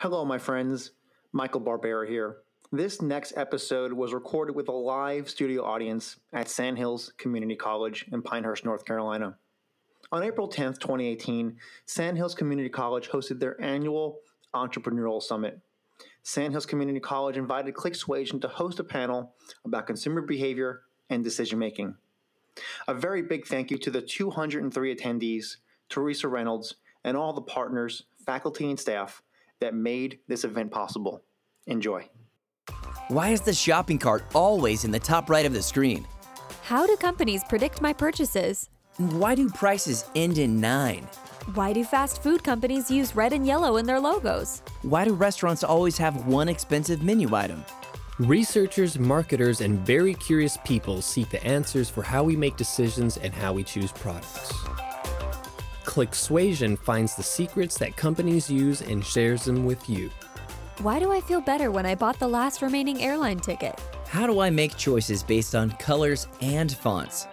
Hello, my friends. Michael Barbera here. This next episode was recorded with a live studio audience at Sandhills Community College in Pinehurst, North Carolina. On April 10th, 2018, Sandhills Community College hosted their annual Entrepreneurial Summit. Sandhills Community College invited ClickSuasion to host a panel about consumer behavior and decision making. A very big thank you to the 203 attendees, Teresa Reynolds, and all the partners, faculty, and staff that made this event possible. Enjoy. Why is the shopping cart always in the top right of the screen? How do companies predict my purchases? Why do prices end in 9? Why do fast food companies use red and yellow in their logos? Why do restaurants always have one expensive menu item? Researchers, marketers, and very curious people seek the answers for how we make decisions and how we choose products. ClickSuasion finds the secrets that companies use and shares them with you. Why do I feel better when I bought the last remaining airline ticket? How do I make choices based on colors and fonts?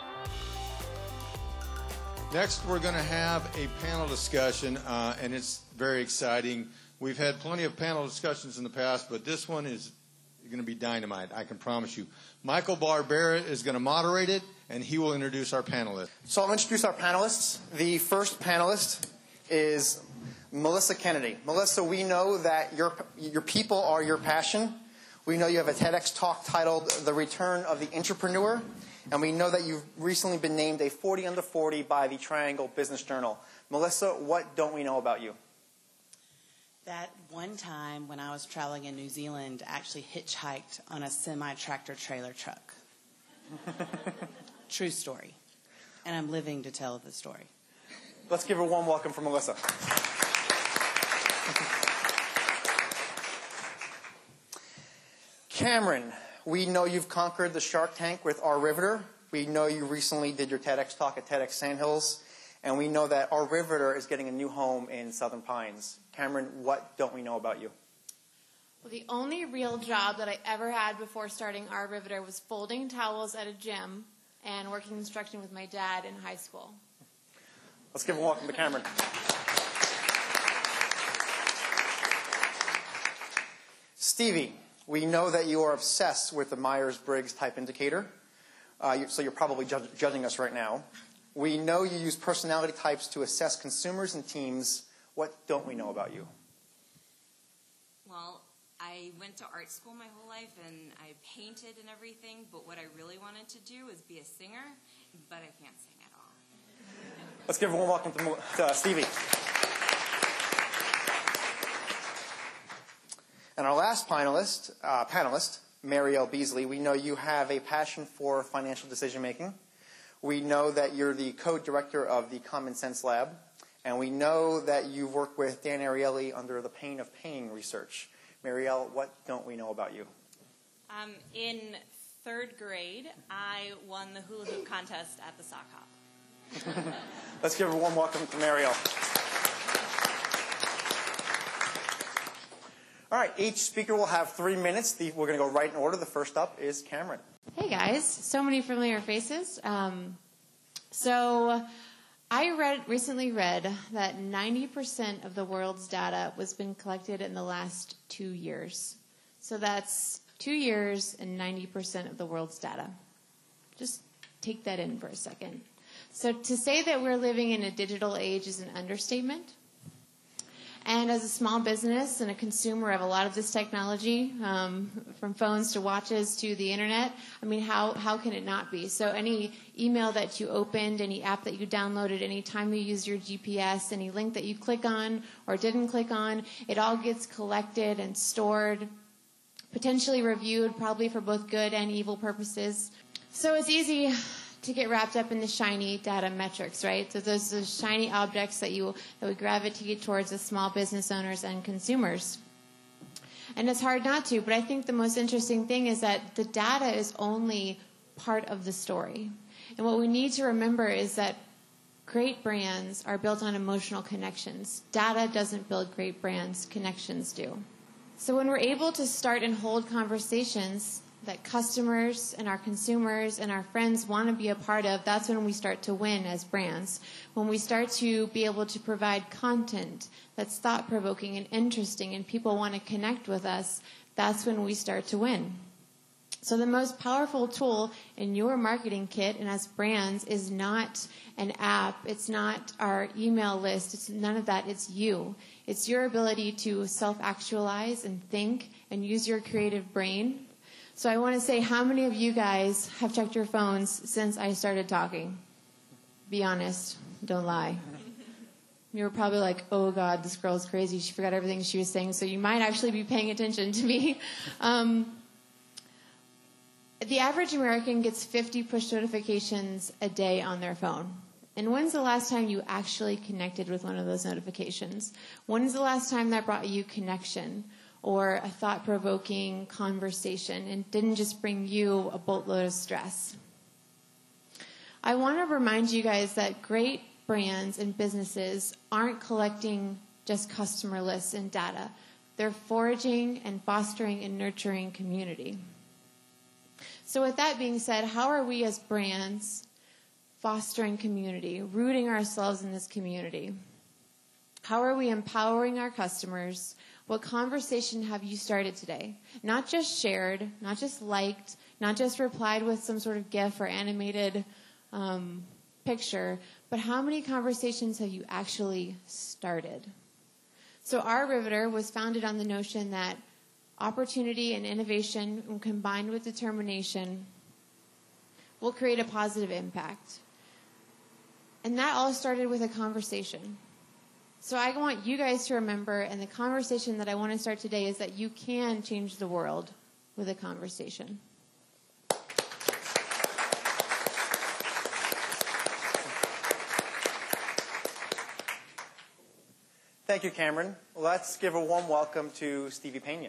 Next, we're going to have a panel discussion, and it's very exciting. We've had plenty of panel discussions in the past, but this one is going to be dynamite, I can promise you. Michael Barbera is going to moderate it, and he will introduce our panelists. So I'll introduce our panelists. The first panelist is Melissa Kennedy. Melissa, we know that your people are your passion. We know you have a TEDx talk titled The Return of the Entrepreneur. And we know that you've recently been named a 40 under 40 by the Triangle Business Journal. Melissa, what don't we know about you? That one time when I was traveling in New Zealand, I actually hitchhiked on a semi-tractor trailer truck. True story. And I'm living to tell the story. Let's give her a warm welcome for Melissa. Cameron, we know you've conquered the Shark Tank with Our Riveter. We know you recently did your TEDx talk at TEDx Sandhills. And we know that Our Riveter is getting a new home in Southern Pines. Cameron, what don't we know about you? Well, the only real job that I ever had before starting Our Riveter was folding towels at a gym and working construction with my dad in high school. Let's give a welcome to Cameron. Stevie, we know that you are obsessed with the Myers-Briggs type indicator, so you're probably judging us right now. We know you use personality types to assess consumers and teams. What don't we know about you? Well, I went to art school my whole life, and I painted and everything, but what I really wanted to do was be a singer, but I can't sing at all. Let's give a warm welcome to Stevie. And our last panelist, Marielle Beasley, we know you have a passion for financial decision-making. We know that you're the co-director of the Common Sense Lab, and we know that you've worked with Dan Ariely under the Pain of Paying research. Marielle, what don't we know about you? In 3rd grade, I won the hula hoop contest at the sock hop. Let's give a warm welcome to Marielle. All right, each speaker will have 3 minutes. We're going to go right in order. The first up is Cameron. Hey guys, so many familiar faces. So I recently read that 90% of the world's data was been collected in the last 2 years. So that's 2 years and 90% of the world's data. Just take that in for a second. So to say that we're living in a digital age is an understatement. And as a small business and a consumer of a lot of this technology, from phones to watches to the internet, I mean, how can it not be? So any email that you opened, any app that you downloaded, any time you used your GPS, any link that you click on or didn't click on, it all gets collected and stored, potentially reviewed, probably for both good and evil purposes. So it's easy to get wrapped up in the shiny data metrics, right? So those are shiny objects that we gravitate towards as small business owners and consumers. And it's hard not to, but I think the most interesting thing is that the data is only part of the story. And what we need to remember is that great brands are built on emotional connections. Data doesn't build great brands, connections do. So when we're able to start and hold conversations that customers and our consumers and our friends want to be a part of, that's when we start to win as brands. When we start to be able to provide content that's thought-provoking and interesting and people want to connect with us, that's when we start to win. So the most powerful tool in your marketing kit and as brands is not an app. It's not our email list. It's none of that. It's you. It's your ability to self-actualize and think and use your creative brain. So I want to say, how many of you guys have checked your phones since I started talking? Be honest. Don't lie. You were probably like, oh, God, this girl's crazy. She forgot everything she was saying. So you might actually be paying attention to me. The average American gets 50 push notifications a day on their phone. And when's the last time you actually connected with one of those notifications? When's the last time that brought you connection or a thought-provoking conversation and didn't just bring you a boatload of stress? I want to remind you guys that great brands and businesses aren't collecting just customer lists and data. They're foraging and fostering and nurturing community. So with that being said, how are we as brands fostering community, rooting ourselves in this community? How are we empowering our customers? What conversation have you started today? Not just shared, not just liked, not just replied with some sort of GIF or animated picture, but how many conversations have you actually started? So our Riveter was founded on the notion that opportunity and innovation, when combined with determination, will create a positive impact. And that all started with a conversation. So I want you guys to remember, and the conversation that I want to start today is that you can change the world with a conversation. Thank you, Cameron. Let's give a warm welcome to Stevie Pena.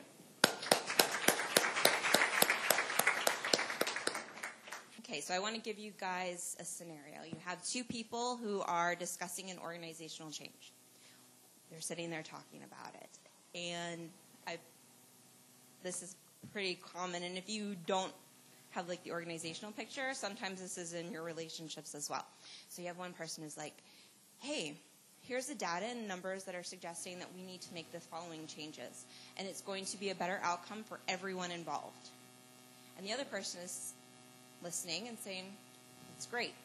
Okay, so I want to give you guys a scenario. You have two people who are discussing an organizational change. They're sitting there talking about it. And this is pretty common. And if you don't have like the organizational picture, sometimes this is in your relationships as well. So you have one person who's like, hey, here's the data and numbers that are suggesting that we need to make the following changes. And it's going to be a better outcome for everyone involved. And the other person is listening and saying, it's great.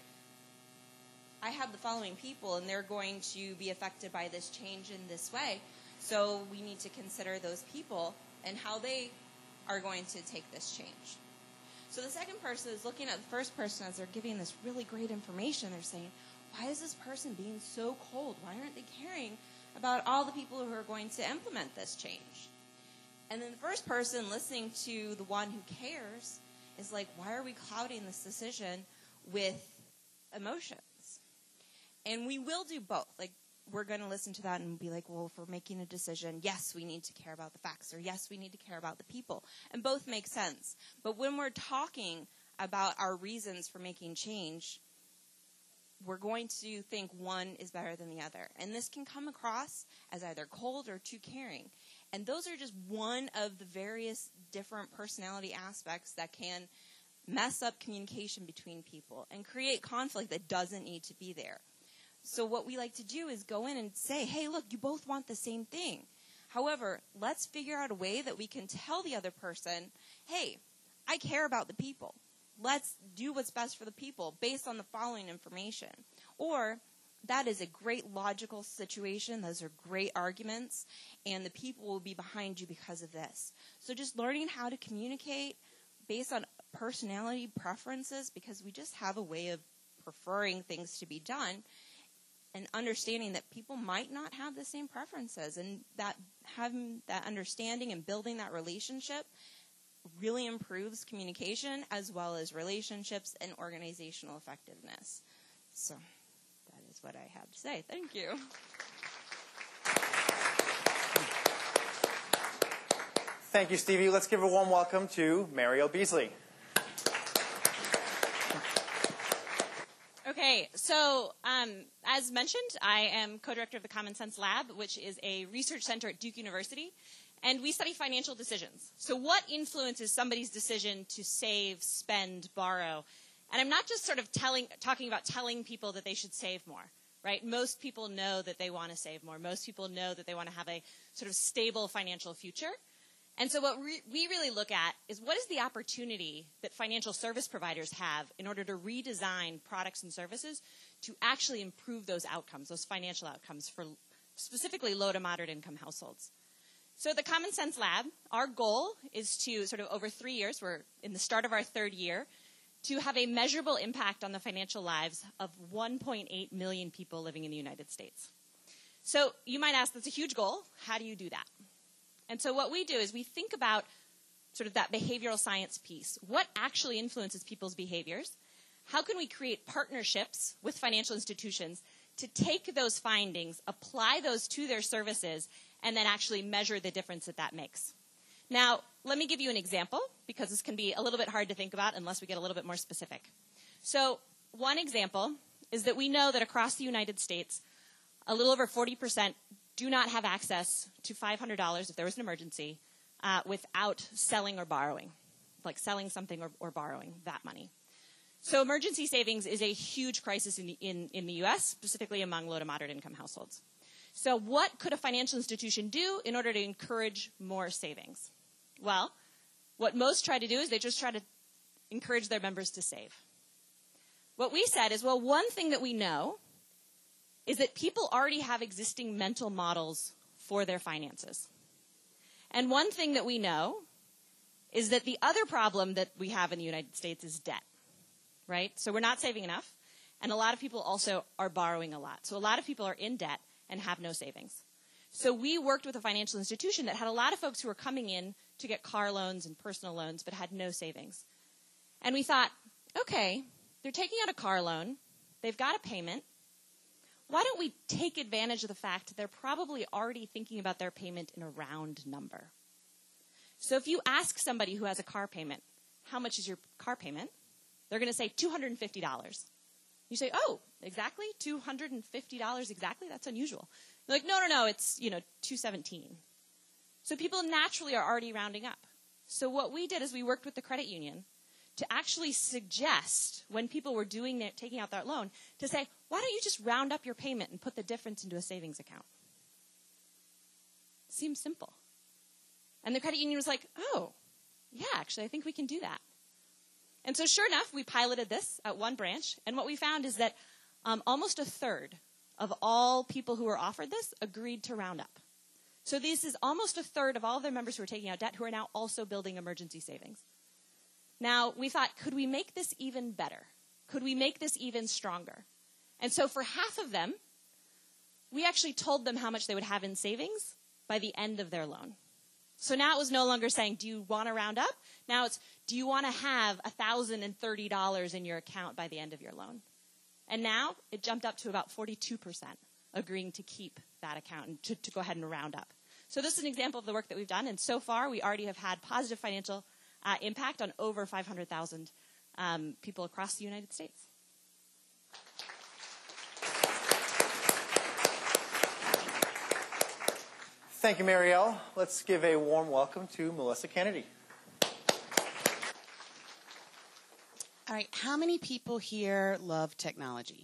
I have the following people, and they're going to be affected by this change in this way. So we need to consider those people and how they are going to take this change. So the second person is looking at the first person as they're giving this really great information. They're saying, why is this person being so cold? Why aren't they caring about all the people who are going to implement this change? And then the first person listening to the one who cares is like, why are we clouding this decision with emotions? And we will do both. Like, we're going to listen to that and be like, well, if we're making a decision, yes, we need to care about the facts, or yes, we need to care about the people. And both make sense. But when we're talking about our reasons for making change, we're going to think one is better than the other. And this can come across as either cold or too caring. And those are just one of the various different personality aspects that can mess up communication between people and create conflict that doesn't need to be there. So what we like to do is go in and say, hey, look, you both want the same thing. However, let's figure out a way that we can tell the other person, hey, I care about the people. Let's do what's best for the people based on the following information. Or that is a great logical situation. Those are great arguments, and the people will be behind you because of this. So just learning how to communicate based on personality preferences, because we just have a way of preferring things to be done, and understanding that people might not have the same preferences, and that having that understanding and building that relationship really improves communication as well as relationships and organizational effectiveness. So that is what I have to say. Thank you. Thank you, Stevie. Let's give a warm welcome to Mariel Beasley. Okay, so as mentioned, I am co-director of the Common Sense Lab, which is a research center at Duke University. And we study financial decisions. So what influences somebody's decision to save, spend, borrow? And I'm not just sort of talking about telling people that they should save more, right? Most people know that they want to save more. Most people know that they want to have a sort of stable financial future. And so what we really look at is what is the opportunity that financial service providers have in order to redesign products and services to actually improve those outcomes, those financial outcomes for specifically low to moderate income households. So at the Common Sense Lab, our goal is to sort of over 3 years, we're in the start of our third year, to have a measurable impact on the financial lives of 1.8 million people living in the United States. So you might ask, that's a huge goal. How do you do that? And so what we do is we think about sort of that behavioral science piece. What actually influences people's behaviors? How can we create partnerships with financial institutions to take those findings, apply those to their services, and then actually measure the difference that that makes? Now, let me give you an example, because this can be a little bit hard to think about unless we get a little bit more specific. So one example is that we know that across the United States, a little over 40% do not have access to $500 if there was an emergency without selling or borrowing, like selling something or borrowing that money. So emergency savings is a huge crisis in the U.S., specifically among low to moderate income households. So what could a financial institution do in order to encourage more savings? Well, what most try to do is they just try to encourage their members to save. What we said is, well, one thing that we know is that people already have existing mental models for their finances. And one thing that we know is that the other problem that we have in the United States is debt, right? So we're not saving enough, and a lot of people also are borrowing a lot. So a lot of people are in debt and have no savings. So we worked with a financial institution that had a lot of folks who were coming in to get car loans and personal loans but had no savings. And we thought, okay, they're taking out a car loan, they've got a payment. Why don't we take advantage of the fact that they're probably already thinking about their payment in a round number? So if you ask somebody who has a car payment, how much is your car payment? They're going to say $250. You say, oh, exactly? $250 exactly? That's unusual. They're like, no, it's, $217. So people naturally are already rounding up. So what we did is we worked with the credit union to actually suggest, when people were taking out that loan, to say, why don't you just round up your payment and put the difference into a savings account? Seems simple. And the credit union was like, oh, yeah, actually, I think we can do that. And so sure enough, we piloted this at one branch, and what we found is that almost a third of all people who were offered this agreed to round up. So this is almost a third of all of their members who are taking out debt who are now also building emergency savings. Now, we thought, could we make this even better? Could we make this even stronger? And so for half of them, we actually told them how much they would have in savings by the end of their loan. So now it was no longer saying, do you want to round up? Now it's, do you want to have $1,030 in your account by the end of your loan? And now it jumped up to about 42% agreeing to keep that account and to go ahead and round up. So this is an example of the work that we've done. And so far, we already have had positive financial impact on over 500,000 people across the United States. Thank you, Marielle. Let's give a warm welcome to Melissa Kennedy. All right, how many people here love technology?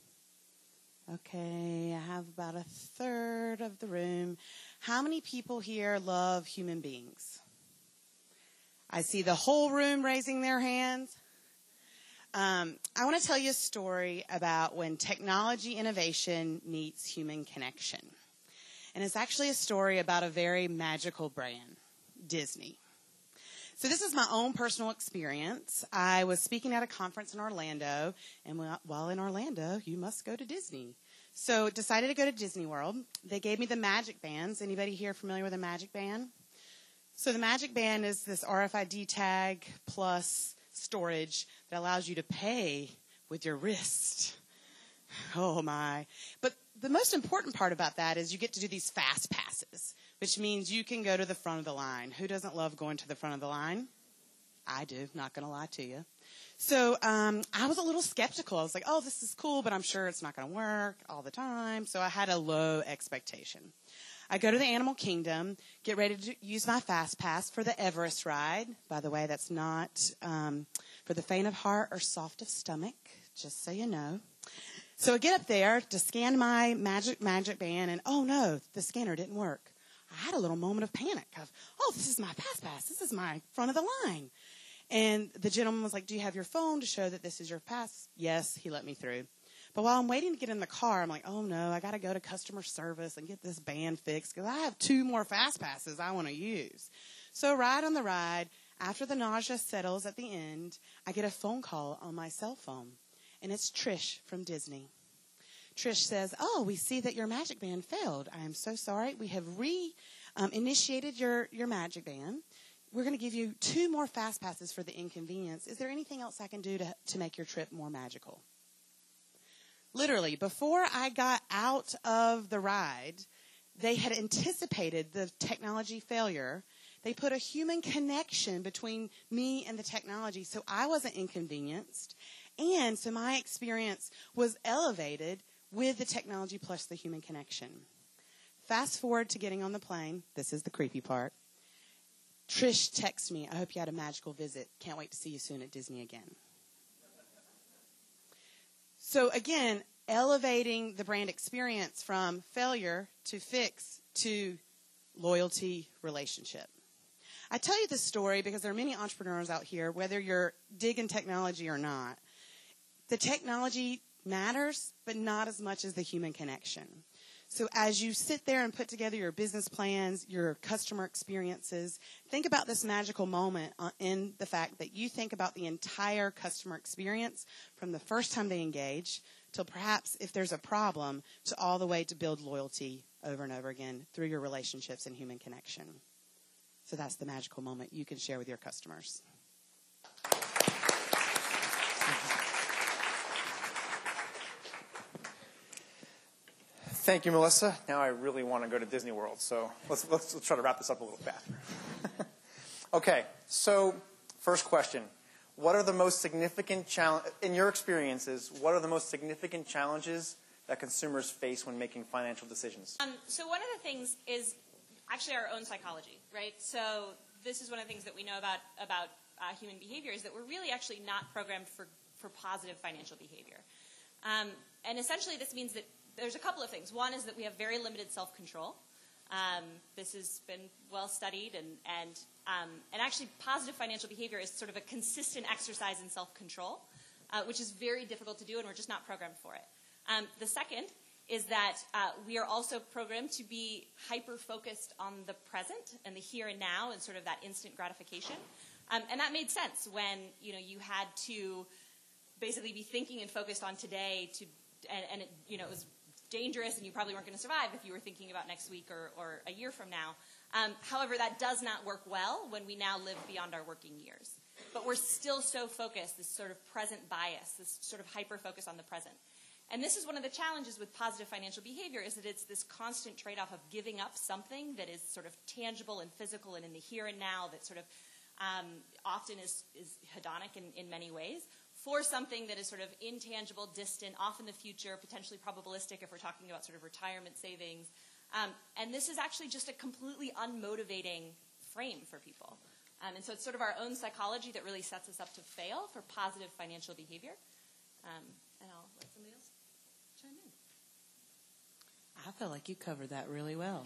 Okay, I have about a third of the room. How many people here love human beings? I see the whole room raising their hands. I want to tell you a story about when technology innovation meets human connection. And it's actually a story about a very magical brand, Disney. So this is my own personal experience. I was speaking at a conference in Orlando, and while in Orlando, you must go to Disney. So decided to go to Disney World. They gave me the Magic Bands. Anybody here familiar with a Magic Band? So the Magic Band is this RFID tag plus storage that allows you to pay with your wrist. Oh, my. But the most important part about that is you get to do these fast passes, which means you can go to the front of the line. Who doesn't love going to the front of the line? I do, not going to lie to you. So I was a little skeptical. I was like, oh, this is cool, but I'm sure it's not going to work all the time. So I had a low expectation. I go to the Animal Kingdom, get ready to use my Fast Pass for the Everest ride. By the way, that's not for the faint of heart or soft of stomach, just so you know. So I get up there to scan my magic band, and oh no, the scanner didn't work. I had a little moment of panic of, oh, this is my Fast Pass. This is my front of the line. And the gentleman was like, do you have your phone to show that this is your pass? Yes, he let me through. But while I'm waiting to get in the car, I'm like, oh no, I got to go to customer service and get this band fixed because I have 2 more Fast Passes I want to use. So right on the ride, after the nausea settles at the end, I get a phone call on my cell phone. And it's Trish from Disney. Trish says, oh, we see that your magic band failed. I am so sorry. We have initiated your magic band. We're going to give you 2 more Fast Passes for the inconvenience. Is there anything else I can do to make your trip more magical? Literally, before I got out of the ride, they had anticipated the technology failure. They put a human connection between me and the technology so I wasn't inconvenienced. And so my experience was elevated with the technology plus the human connection. Fast forward to getting on the plane. This is the creepy part. Trish texts me, I hope you had a magical visit. Can't wait to see you soon at Disney again. So again, elevating the brand experience from failure to fix to loyalty relationship. I tell you this story because there are many entrepreneurs out here, whether you're digging technology or not. The technology matters, but not as much as the human connection. So as you sit there and put together your business plans, your customer experiences, think about this magical moment in the fact that you think about the entire customer experience from the first time they engage till perhaps if there's a problem to all the way to build loyalty over and over again through your relationships and human connection. So that's the magical moment you can share with your customers. Thank you, Melissa. Now I really want to go to Disney World, so let's try to wrap this up a little faster. Okay, so first question. What are the most significant in your experiences, what are the most significant challenges that consumers face when making financial decisions? So one of the things is actually our own psychology, right? So this is one of the things that we know about human behavior is that we're really actually not programmed for positive financial behavior. And essentially this means that there's a couple of things. One is that we have very limited self-control. This has been well studied, and actually positive financial behavior is sort of a consistent exercise in self-control, which is very difficult to do, and we're just not programmed for it. The second is that we are also programmed to be hyper-focused on the present and the here and now and sort of that instant gratification. And that made sense when you had to basically be thinking and focused on today and it was dangerous and you probably weren't going to survive if you were thinking about next week or a year from now. However, that does not work well when we now live beyond our working years. But we're still so focused, this sort of present bias, this sort of hyper-focus on the present. And this is one of the challenges with positive financial behavior is that it's this constant trade-off of giving up something that is sort of tangible and physical and in the here and now that sort of often is hedonic in many ways, for something that is sort of intangible, distant, off in the future, potentially probabilistic if we're talking about sort of retirement savings. And this is actually just a completely unmotivating frame for people. And so it's sort of our own psychology that really sets us up to fail for positive financial behavior. And I'll let somebody else chime in. I feel like you covered that really well.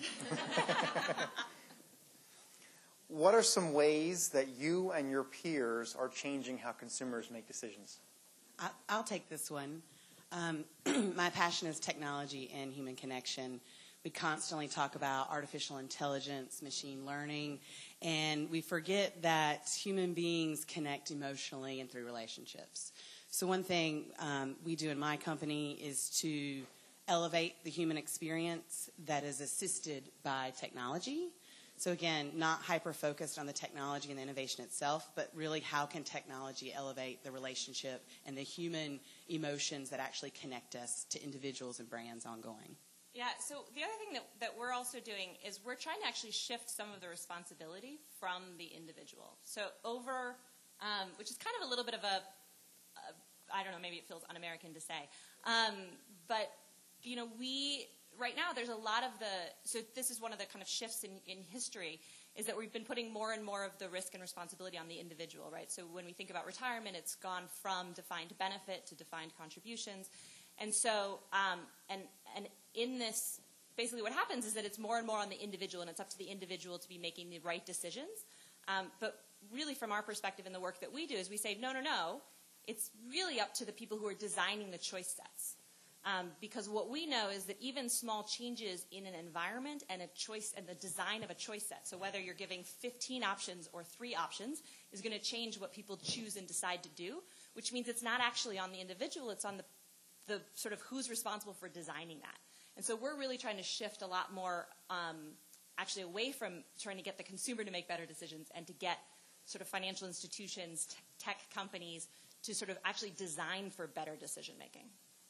What are some ways that you and your peers are changing how consumers make decisions? I'll take this one. My passion is technology and human connection. We constantly talk about artificial intelligence, machine learning, and we forget that human beings connect emotionally and through relationships. So one thing we do in my company is to elevate the human experience that is assisted by technology. So again, not hyper-focused on the technology and the innovation itself, but really how can technology elevate the relationship and the human emotions that actually connect us to individuals and brands ongoing. Yeah, so the other thing that we're also doing is we're trying to actually shift some of the responsibility from the individual. So which is kind of a little bit of I don't know, maybe it feels un-American to say, but right now there's a lot of so this is one of the kind of shifts in history, is that we've been putting more and more of the risk and responsibility on the individual, right? So when we think about retirement, it's gone from defined benefit to defined contributions. And so, and in this, basically what happens is that it's more and more on the individual, and it's up to the individual to be making the right decisions. But really from our perspective in the work that we do is we say, no, it's really up to the people who are designing the choice sets. Because what we know is that even small changes in an environment and a choice and the design of a choice set, so whether you're giving 15 options or 3 options, is going to change what people choose and decide to do, which means it's not actually on the individual, it's on the sort of who's responsible for designing that. And so we're really trying to shift a lot more actually away from trying to get the consumer to make better decisions and to get sort of financial institutions, tech companies to sort of actually design for better decision making.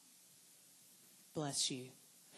Bless you.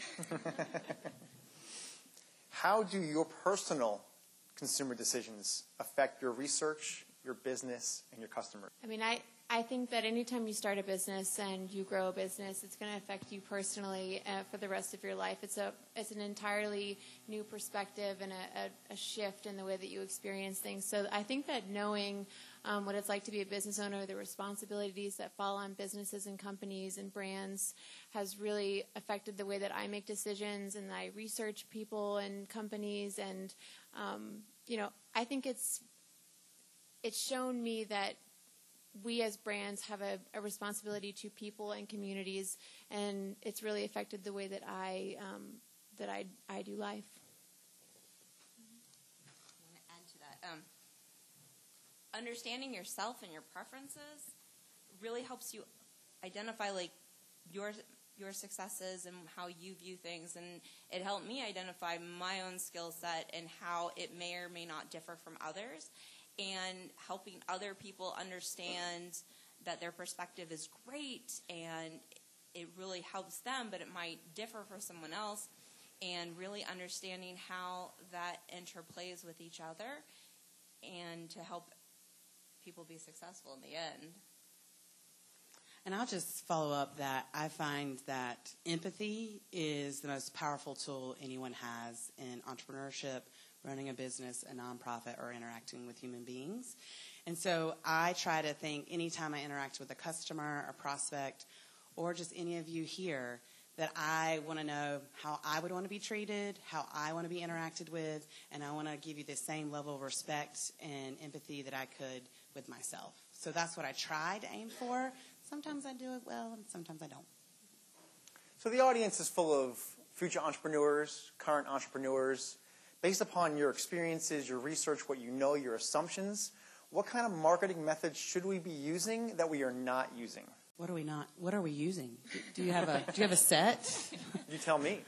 How do your personal consumer decisions affect your research, your business, and your customers? I mean, I think that anytime you start a business and you grow a business, it's going to affect you personally for the rest of your life. It's an entirely new perspective and a shift in the way that you experience things. So I think that knowing what it's like to be a business owner, the responsibilities that fall on businesses and companies and brands has really affected the way that I make decisions and I research people and companies. And, I think it's shown me that we as brands have a responsibility to people and communities, and it's really affected the way that I do life. I want to add to that. Understanding yourself and your preferences really helps you identify like your successes and how you view things, and it helped me identify my own skill set and how it may or may not differ from others. And helping other people understand that their perspective is great and it really helps them, but it might differ for someone else, and really understanding how that interplays with each other and to help people be successful in the end. And I'll just follow up that I find that empathy is the most powerful tool anyone has in entrepreneurship, running a business, a nonprofit, or interacting with human beings. And so I try to think anytime I interact with a customer, a prospect, or just any of you here, that I want to know how I would want to be treated, how I want to be interacted with, and I want to give you the same level of respect and empathy that I could with myself. So that's what I try to aim for. Sometimes I do it well, and sometimes I don't. So the audience is full of future entrepreneurs, current entrepreneurs. Based upon your experiences, your research, what you know, your assumptions, what kind of marketing methods should we be using that we are not using? What are we not? What are we using? Do you have a set? You tell me.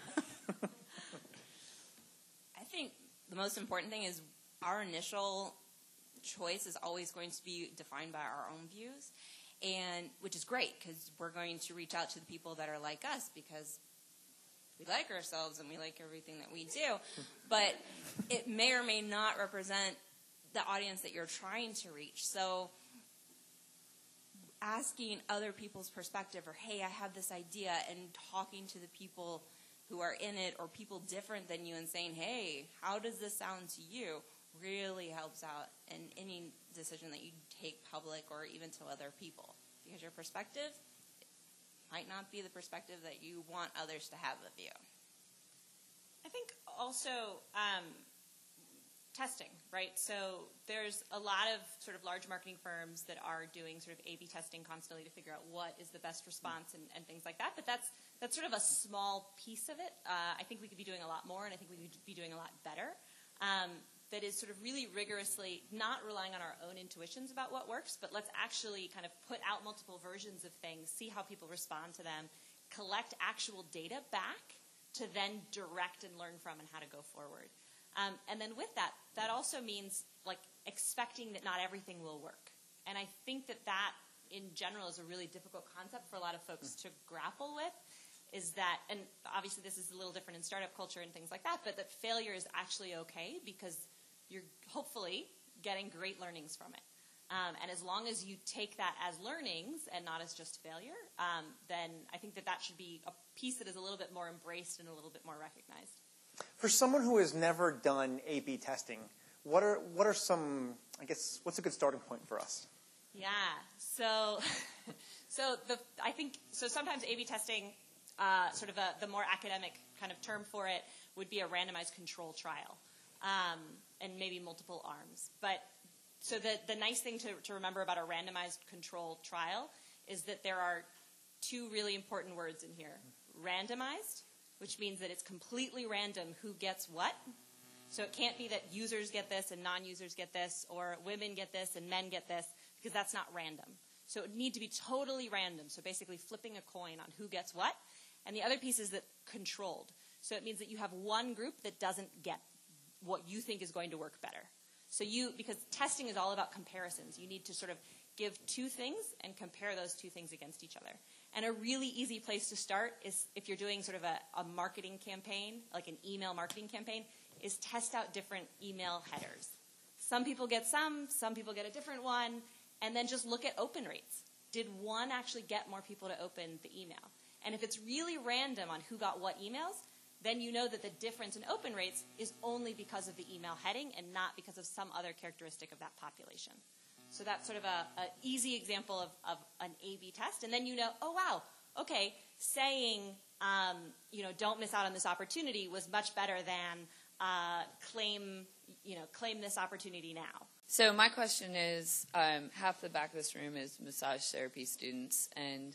I think the most important thing is our initial choice is always going to be defined by our own views, and which is great because we're going to reach out to the people that are like us because we like ourselves and we like everything that we do, but it may or may not represent the audience that you're trying to reach. So asking other people's perspective, or hey, I have this idea, and talking to the people who are in it or people different than you and saying, hey, how does this sound to you, really helps out in any decision that you take public or even to other people, because your perspective might not be the perspective that you want others to have of you. I think also testing, right? So there's a lot of sort of large marketing firms that are doing sort of A/B testing constantly to figure out what is the best response and things like that. But that's sort of a small piece of it. I think we could be doing a lot more, and I think we could be doing a lot better. That is sort of really rigorously not relying on our own intuitions about what works, but let's actually kind of put out multiple versions of things, see how people respond to them, collect actual data back to then direct and learn from and how to go forward. And then with that also means like expecting that not everything will work. And I think that in general is a really difficult concept for a lot of folks to grapple with, is that, and obviously this is a little different in startup culture and things like that, but that failure is actually okay because you're hopefully getting great learnings from it. And as long as you take that as learnings and not as just failure, then I think that should be a piece that is a little bit more embraced and a little bit more recognized. For someone who has never done A/B testing, what are some, I guess, what's a good starting point for us? Yeah. So I think sometimes A/B testing, the more academic kind of term for it would be a randomized control trial, and maybe multiple arms. But so the nice thing to remember about a randomized control trial is that there are two really important words in here. Randomized, which means that it's completely random who gets what. So it can't be that users get this and non-users get this, or women get this and men get this, because that's not random. So it would need to be totally random, so basically flipping a coin on who gets what. And the other piece is that controlled. So it means that you have one group that doesn't get what you think is going to work better. So because testing is all about comparisons, you need to sort of give two things and compare those two things against each other. And a really easy place to start is if you're doing sort of a marketing campaign, like an email marketing campaign, is test out different email headers. Some people get some people get a different one, and then just look at open rates. Did one actually get more people to open the email? And if it's really random on who got what emails, then you know that the difference in open rates is only because of the email heading and not because of some other characteristic of that population. So that's sort of an easy example of an A/B test. And then you know, oh, wow, okay, saying, don't miss out on this opportunity was much better than claim this opportunity now. So my question is, half the back of this room is massage therapy students. And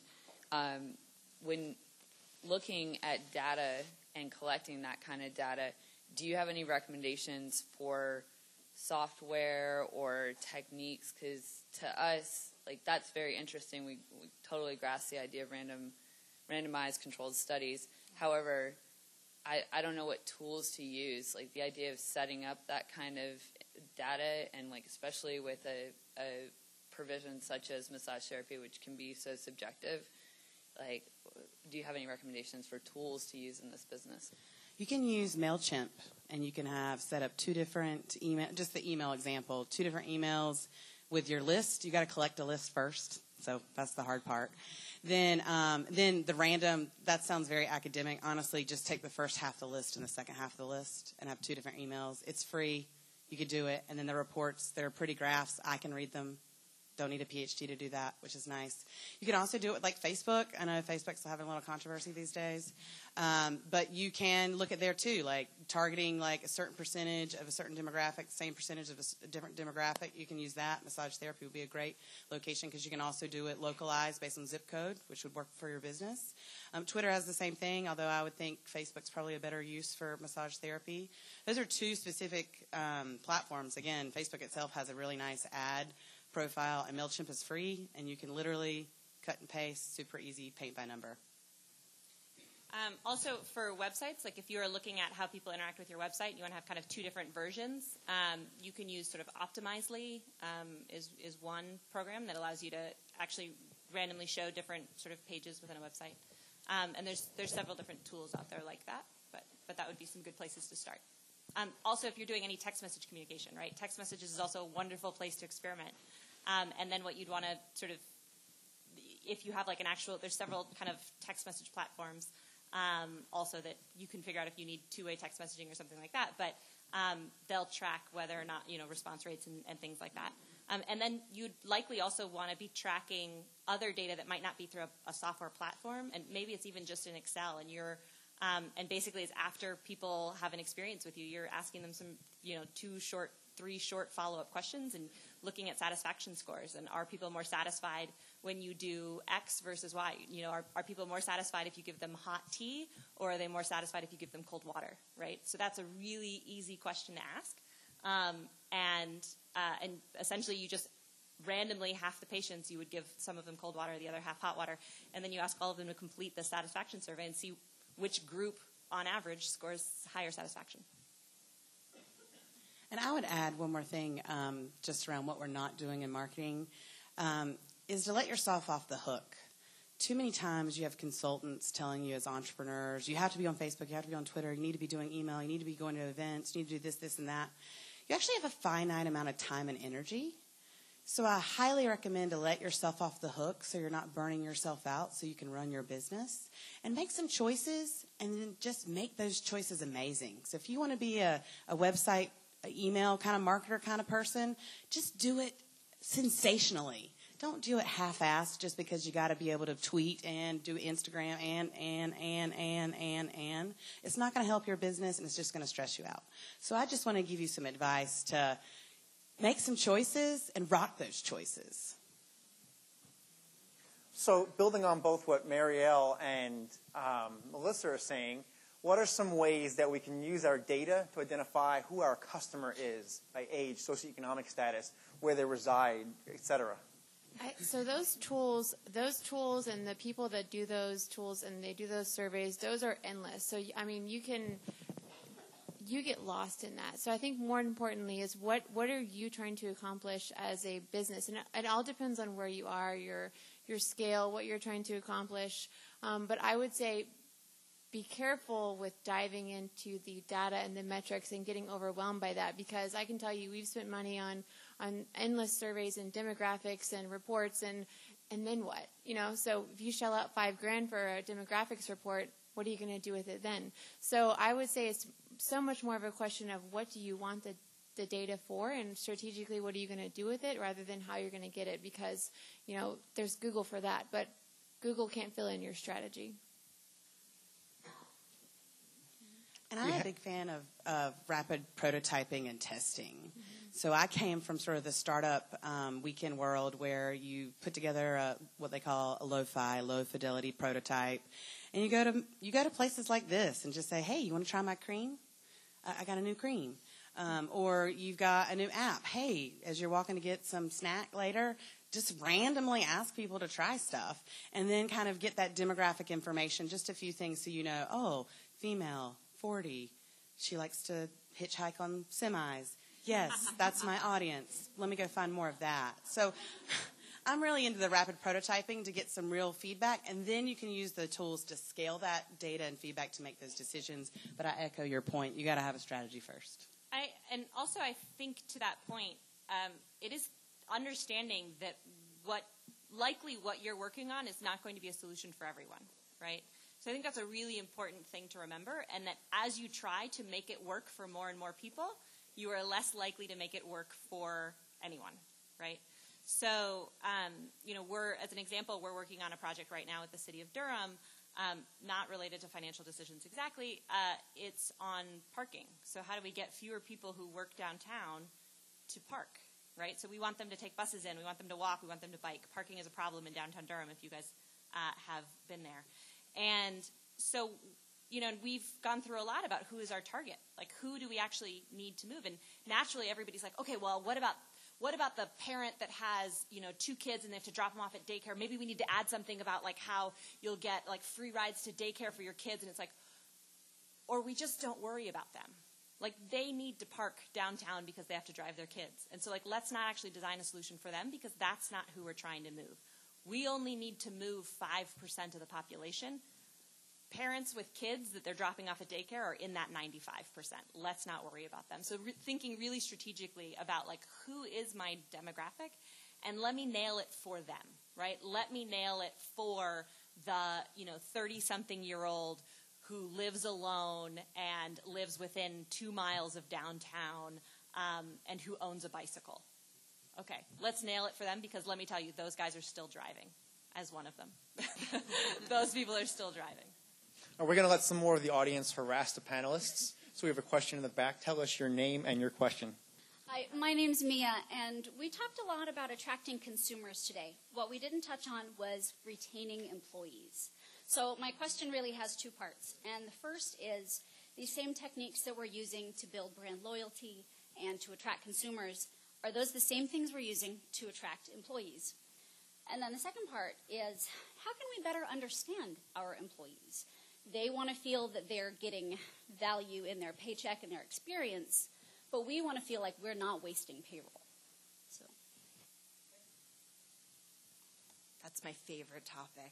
when looking at data and collecting that kind of data, do you have any recommendations for software or techniques? Because to us, that's very interesting. We totally grasp the idea of randomized controlled studies. However, I don't know what tools to use. The idea of setting up that kind of data, and especially with a provision such as massage therapy, which can be so subjective. Do you have any recommendations for tools to use in this business? You can use MailChimp, and you can have set up two different email, just the email example, two different emails with your list. You got to collect a list first, so that's the hard part. Then the random, that sounds very academic. Honestly, just take the first half of the list and the second half of the list and have two different emails. It's free. You could do it. And then the reports, they're pretty graphs. I can read them. Don't need a PhD to do that, which is nice. You can also do it with Facebook. I know Facebook's having a little controversy these days. But you can look at there too, targeting a certain percentage of a certain demographic, same percentage of a different demographic. You can use that. Massage therapy would be a great location because you can also do it localized based on zip code, which would work for your business. Twitter has the same thing, although I would think Facebook's probably a better use for massage therapy. Those are two specific platforms. Again, Facebook itself has a really nice ad profile, and MailChimp is free, and you can literally cut and paste, super easy, paint by number. Also, for websites, if you are looking at how people interact with your website, you want to have kind of two different versions. You can use sort of Optimizely is one program that allows you to actually randomly show different sort of pages within a website. And there's several different tools out there like that, but that would be some good places to start. Also, if you're doing any text message communication, right? Text messages is also a wonderful place to experiment. And then what you'd want to sort of, if you have there's several kind of text message platforms also that you can figure out if you need two-way text messaging or something like that. But they'll track whether or not, response rates and things like that. And then you'd likely also want to be tracking other data that might not be through a software platform, and maybe it's even just in Excel, and you're and basically it's after people have an experience with you, you're asking them some, 3 short follow-up questions and looking at satisfaction scores. And are people more satisfied when you do X versus Y? Are people more satisfied if you give them hot tea, or are they more satisfied if you give them cold water, right? So that's a really easy question to ask. And essentially you just randomly, half the patients, you would give some of them cold water, the other half hot water, and then you ask all of them to complete the satisfaction survey and see which group, on average, scores higher satisfaction. And I would add one more thing just around what we're not doing in marketing, is to let yourself off the hook. Too many times you have consultants telling you as entrepreneurs, you have to be on Facebook, you have to be on Twitter, you need to be doing email, you need to be going to events, you need to do this, this, and that. You actually have a finite amount of time and energy. So I highly recommend to let yourself off the hook so you're not burning yourself out so you can run your business. And make some choices and then just make those choices amazing. So if you want to be a website, email kind of marketer kind of person, just do it sensationally. Don't do it half-assed just because you got to be able to tweet and do Instagram and. It's not going to help your business, and it's just going to stress you out. So I just want to give you some advice to make some choices and rock those choices. So building on both what Marielle and Melissa are saying, what are some ways that we can use our data to identify who our customer is by age, socioeconomic status, where they reside, et cetera? So those tools and the people that do those tools and they do those surveys, those are endless. So, I mean, you get lost in that. So I think more importantly is what are you trying to accomplish as a business? And it all depends on where you are, your scale, what you're trying to accomplish. But I would say be careful with diving into the data and the metrics and getting overwhelmed by that, because I can tell you we've spent money on endless surveys and demographics and reports and then what? So if you shell out $5,000 for a demographics report, what are you going to do with it then? So I would say it's so much more of a question of what do you want the data for, and strategically what are you going to do with it rather than how you're going to get it, because, there's Google for that, but Google can't fill in your strategy. And I'm a big fan of rapid prototyping and testing. Mm-hmm. So I came from sort of the startup weekend world where you put together what they call a lo-fi, low-fidelity prototype. And you go to places like this and just say, hey, you want to try my cream? I got a new cream. Or you've got a new app. Hey, as you're walking to get some snack later, just randomly ask people to try stuff. And then kind of get that demographic information, just a few things so you know, oh, female, 40. She likes to hitchhike on semis. Yes, that's my audience. Let me go find more of that. So I'm really into the rapid prototyping to get some real feedback, and then you can use the tools to scale that data and feedback to make those decisions. But I echo your point. You got to have a strategy first. I think to that point, it is understanding that what you're working on is not going to be a solution for everyone, right? So I think that's a really important thing to remember, and that as you try to make it work for more and more people, you are less likely to make it work for anyone, right? So, as an example, we're working on a project right now with the city of Durham, not related to financial decisions exactly. It's on parking. So how do we get fewer people who work downtown to park, right? So we want them to take buses in. We want them to walk. We want them to bike. Parking is a problem in downtown Durham if you guys have been there. And so, we've gone through a lot about who is our target. Like, who do we actually need to move? And naturally, everybody's like, okay, well, what about the parent that has, 2 kids and they have to drop them off at daycare? Maybe we need to add something about, like, how you'll get, like, free rides to daycare for your kids. And it's like, or we just don't worry about them. Like, they need to park downtown because they have to drive their kids. And so, like, let's not actually design a solution for them because that's not who we're trying to move. We only need to move 5% of the population. Parents with kids that they're dropping off at daycare are in that 95%. Let's not worry about them. So thinking really strategically about, like, who is my demographic, and let me nail it for them, right? Let me nail it for the 30-something-year-old who lives alone and lives within 2 miles of downtown and who owns a bicycle. Okay, let's nail it for them, because let me tell you, those guys are still driving, as one of them. Those people are still driving. We're going to let some more of the audience harass the panelists. So we have a question in the back. Tell us your name and your question. Hi, my name's Mia, and we talked a lot about attracting consumers today. What we didn't touch on was retaining employees. So my question really has 2 parts. And the first is, these same techniques that we're using to build brand loyalty and to attract consumers, are those the same things we're using to attract employees? And then the second part is, how can we better understand our employees? They want to feel that they're getting value in their paycheck and their experience, but we want to feel like we're not wasting payroll. So that's my favorite topic.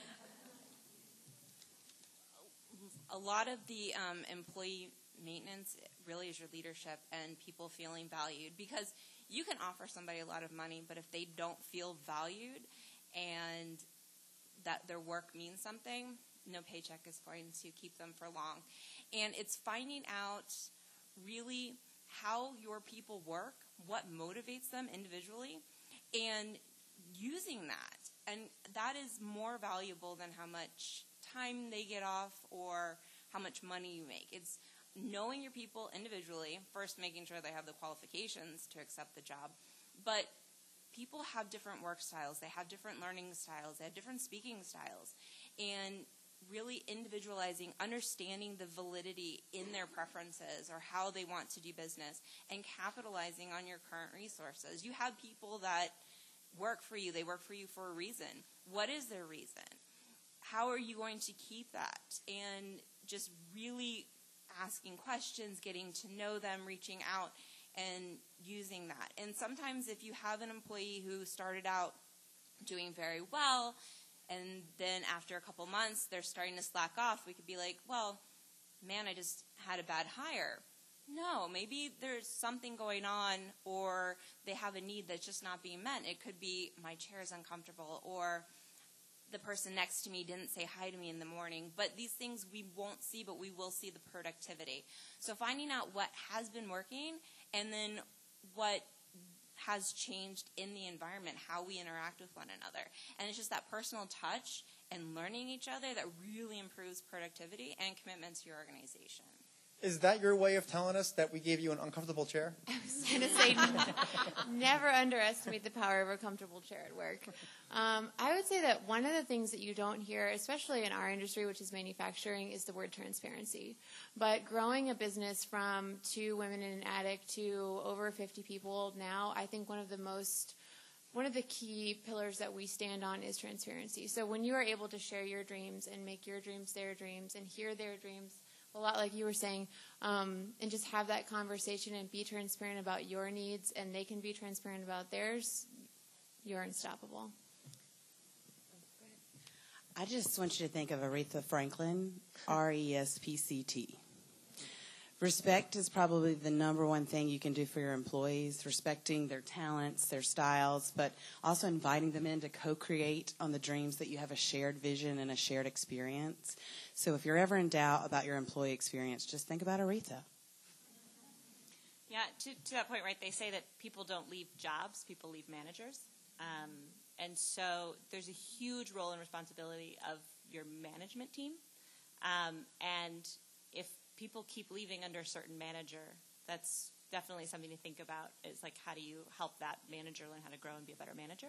A lot of the employee maintenance really is your leadership and people feeling valued, because You can offer somebody a lot of money, but if they don't feel valued and that their work means something, no paycheck is going to keep them for long. And it's finding out really how your people work, what motivates them individually, and using that. And that is more valuable than how much time they get off or how much money you make. It's knowing your people individually, first making sure they have the qualifications to accept the job. But people have different work styles. They have different learning styles. They have different speaking styles. And really individualizing, understanding the validity in their preferences or how they want to do business, and capitalizing on your current resources. You have people that work for you. They work for you for a reason. What is their reason? How are you going to keep that? And just really asking questions, getting to know them, reaching out, and using that. And sometimes if you have an employee who started out doing very well, and then after a couple months they're starting to slack off, we could be like, well, man, I just had a bad hire. No, maybe there's something going on, or they have a need that's just not being met. It could be my chair is uncomfortable, or the person next to me didn't say hi to me in the morning. But these things we won't see, but we will see the productivity. So finding out what has been working, and then what has changed in the environment, how we interact with one another. And it's just that personal touch and learning each other that really improves productivity and commitment to your organization. Is that your way of telling us that we gave you an uncomfortable chair? I was going to say, never underestimate the power of a comfortable chair at work. I would say that one of the things that you don't hear, especially in our industry, which is manufacturing, is the word transparency. But growing a business from 2 women in an attic to over 50 people now, I think one of the key pillars that we stand on is transparency. So when you are able to share your dreams and make your dreams their dreams and hear their dreams, a lot like you were saying, and just have that conversation and be transparent about your needs, and they can be transparent about theirs, you're unstoppable. I just want you to think of Aretha Franklin, RESPCT. Respect is probably the number one thing you can do for your employees, respecting their talents, their styles, but also inviting them in to co-create on the dreams that you have a shared vision and a shared experience. So if you're ever in doubt about your employee experience, just think about Aretha. Yeah, to that point, right, they say that people don't leave jobs, people leave managers. And so there's a huge role and responsibility of your management team. And if people keep leaving under a certain manager, that's definitely something to think about. Is like, how do you help that manager learn how to grow and be a better manager?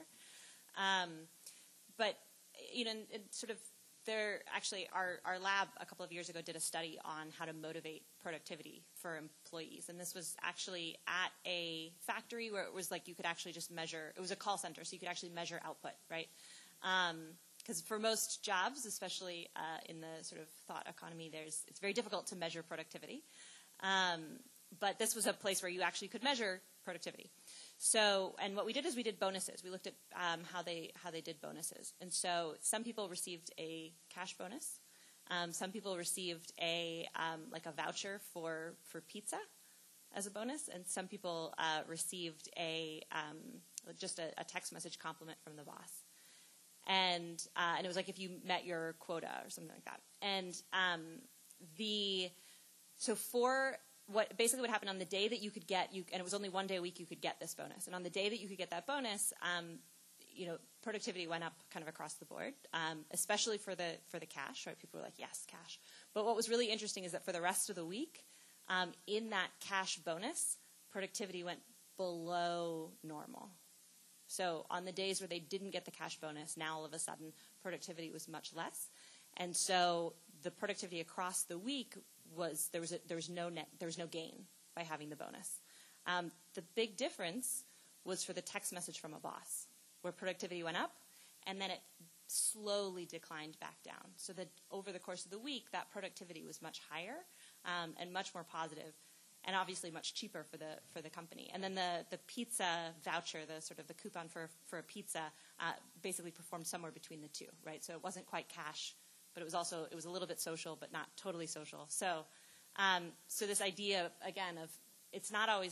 But, you know, sort of our lab a couple of years ago did a study on how to motivate productivity for employees. And this was actually at a factory where it was like you could actually just measure. It was a call center, so you could actually measure output, right? Because for most jobs, especially in the sort of thought economy, it's very difficult to measure productivity. But this was a place where you actually could measure productivity. So, and what we did is we did bonuses. We looked at how they did bonuses. And so some people received a cash bonus. Some people received a voucher for pizza as a bonus, and some people received just a text message compliment from the boss. And it was like if you met your quota or something like that. And so for what happened on the day that you could get, and it was only one day a week you could get this bonus. And on the day that you could get that bonus, productivity went up kind of across the board, especially for the cash. Right? People were like, yes, cash. But what was really interesting is that for the rest of the week, in that cash bonus, productivity went below normal. So on the days where they didn't get the cash bonus, now all of a sudden productivity was much less. And so the productivity across the week there was no gain by having the bonus. The big difference was for the text message from a boss, where productivity went up, and then it slowly declined back down. So that over the course of the week, that productivity was much higher and much more positive, and obviously much cheaper for the company. And then the pizza voucher, the sort of the coupon for a pizza, basically performed somewhere between the two, right? So it wasn't quite cash, but it was a little bit social, but not totally social. So this idea again of it's not always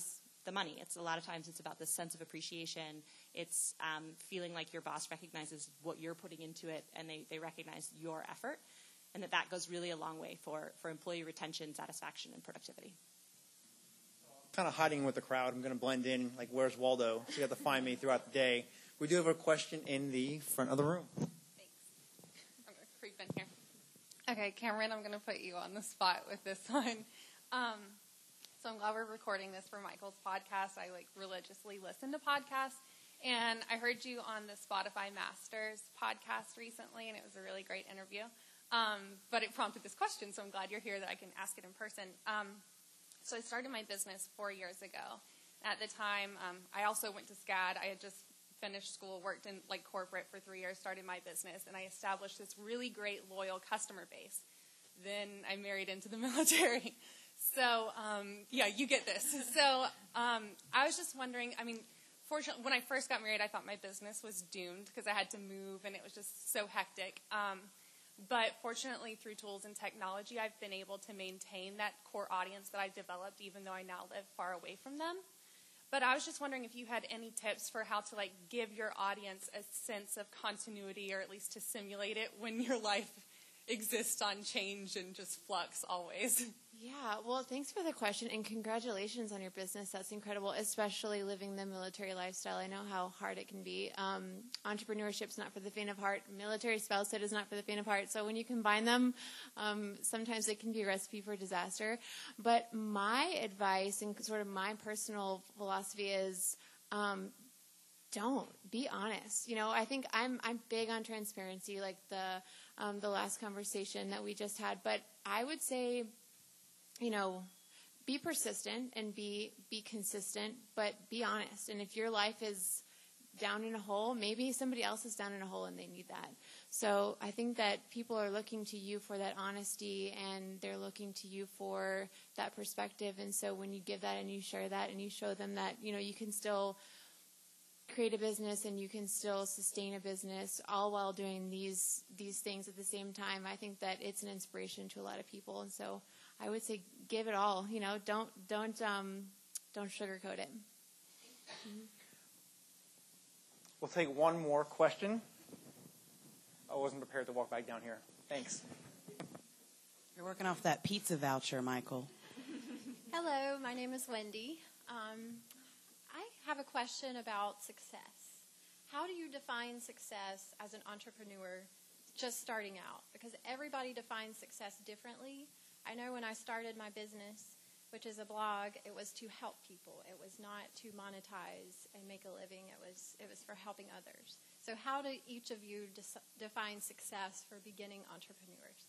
the money. It's a lot of times it's about this sense of appreciation. It's feeling like your boss recognizes what you're putting into it, and they recognize your effort, and that goes really a long way for employee retention, satisfaction, and productivity. Kind of hiding with the crowd. I'm going to blend in like Where's Waldo, so you have to find me throughout the day. We do have a question in the front of the room. Thanks. I'm going to creep in here. Okay, Cameron, I'm going to put you on the spot with this one. So I'm glad we're recording this for Michael's podcast. I religiously listen to podcasts, and I heard you on the Spotify Masters podcast recently, and it was a really great interview. But it prompted this question, so I'm glad you're here that I can ask it in person. So I started my business 4 years ago. At the time, I also went to SCAD. I had just finished school, worked in corporate for 3 years, started my business, and I established this really great loyal customer base. Then I married into the military. So, you get this. So I was just wondering, fortunately, when I first got married, I thought my business was doomed because I had to move and it was just so hectic. But fortunately, through tools and technology, I've been able to maintain that core audience that I developed, even though I now live far away from them. But I was just wondering if you had any tips for how to give your audience a sense of continuity, or at least to simulate it when your life exists on change and just flux always. Yeah, well, thanks for the question, and congratulations on your business. That's incredible, especially living the military lifestyle. I know how hard it can be. Entrepreneurship's not for the faint of heart. Military spousehood is not for the faint of heart. So when you combine them, sometimes it can be a recipe for disaster. But my advice and sort of my personal philosophy is don't. Be honest. I think I'm big on transparency, like the last conversation that we just had. But I would say, be persistent and be consistent, but be honest. And if your life is down in a hole, maybe somebody else is down in a hole and they need that. So I think that people are looking to you for that honesty, and they're looking to you for that perspective. And so when you give that and you share that and you show them that, you can still create a business and you can still sustain a business all while doing these things at the same time, I think that it's an inspiration to a lot of people. And so I would say give it all. Don't sugarcoat it. Mm-hmm. We'll take one more question. I wasn't prepared to walk back down here. Thanks. You're working off that pizza voucher, Michael. Hello, my name is Wendy. I have a question about success. How do you define success as an entrepreneur just starting out? Because everybody defines success differently. I know when I started my business, which is a blog, it was to help people. It was not to monetize and make a living. It was for helping others. So how do each of you define success for beginning entrepreneurs?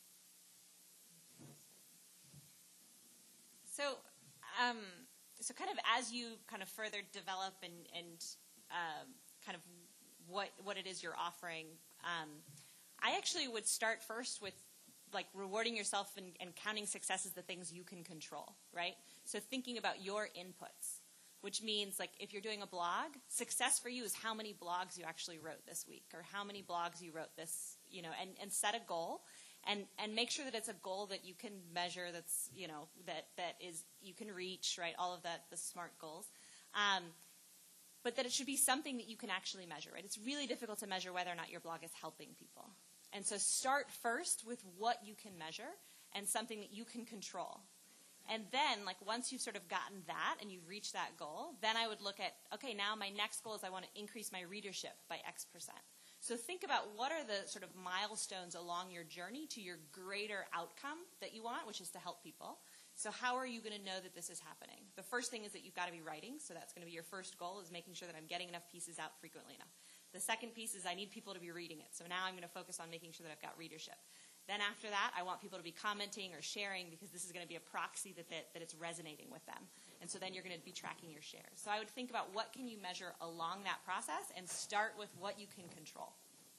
So kind of as you kind of further develop and kind of what it is you're offering, I actually would start first with rewarding yourself and counting success as the things you can control, right? So thinking about your inputs, which means if you're doing a blog, success for you is how many blogs you actually wrote this week, or how many blogs you wrote this, and set a goal and make sure that it's a goal that you can measure, that's, that is, you can reach, right? All of that, the SMART goals. But that it should be something that you can actually measure, right? It's really difficult to measure whether or not your blog is helping people. And so start first with what you can measure and something that you can control. And then, once you've sort of gotten that and you've reached that goal, then I would look at, okay, now my next goal is I want to increase my readership by X%. So think about what are the sort of milestones along your journey to your greater outcome that you want, which is to help people. So how are you going to know that this is happening? The first thing is that you've got to be writing. So that's going to be your first goal, is making sure that I'm getting enough pieces out frequently enough. The second piece is I need people to be reading it. So now I'm going to focus on making sure that I've got readership. Then after that, I want people to be commenting or sharing, because this is going to be a proxy that it's resonating with them. And so then you're going to be tracking your shares. So I would think about what can you measure along that process and start with what you can control.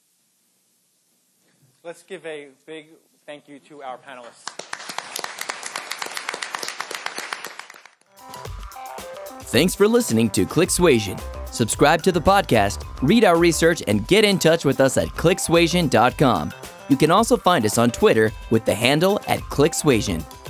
Let's give a big thank you to our panelists. Thanks for listening to ClickSuasion. Subscribe to the podcast, read our research, and get in touch with us at clicksuasion.com. You can also find us on Twitter with the handle @ClickSuasion.